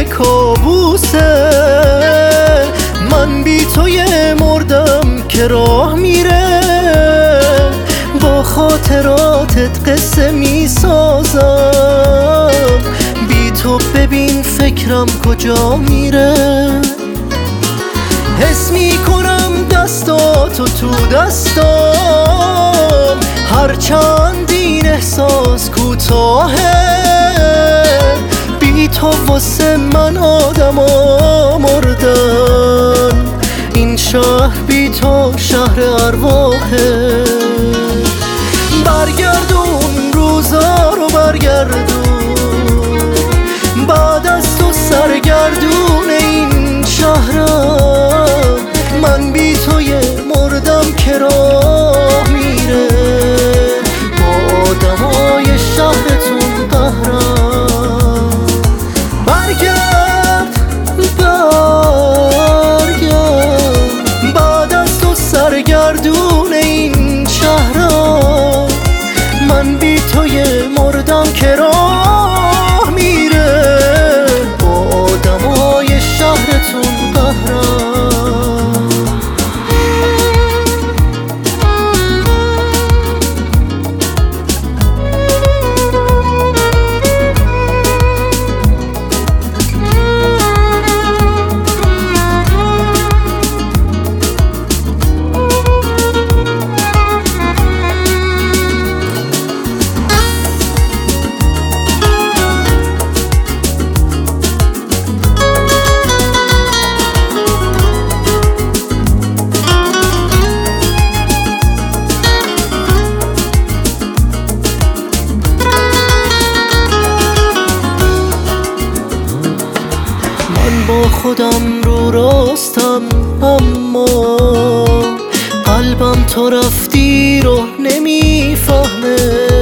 یه کابوسه. من بی تو یه مردم که راه میره، با خاطراتت قصه میسازم. بی تو ببین فکرم کجا میره. حس میکنم دستاتو تو دستام، هرچند این احساس کوتاهه. بی تو واسه من آدما مردن، این شهر بی تو شهر ارواحه. برگردون روزا رو برگردون، بعد از تو سرگردون این شهرم. من بی تو یه مردم که راه میره، با آدمای شهرتون قهرم. برگرد بعد از تو سرگردون این شهرم. من بی تو یه مردم که راه میره، با آدمای شهرتون قهرم. با خودم رو راستم، اما قلبم تو رفتی رو نمیفهمه.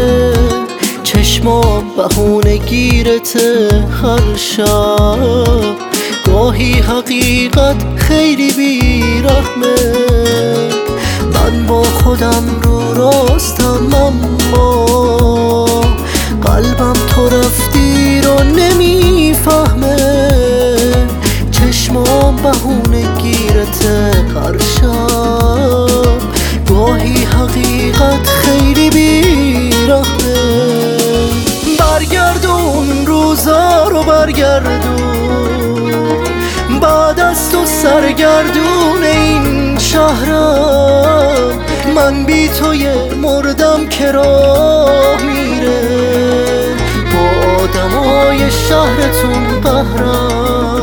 چشمام بهونه گیرته هر شب، گاهی حقیقت خیلی بیرحمه. من با خودم رو راستم، اما قلبم تو رفتی رو نمیفهمه. چشمام بهونه گیرته هر شب، گاهی حقیقت خیلی بیرحمه. برگردون روزا رو برگردون، بعد از تو سرگردون این شهرم. من بی تو یه مردم که راه میره، با آدمای شهرتون قهرم.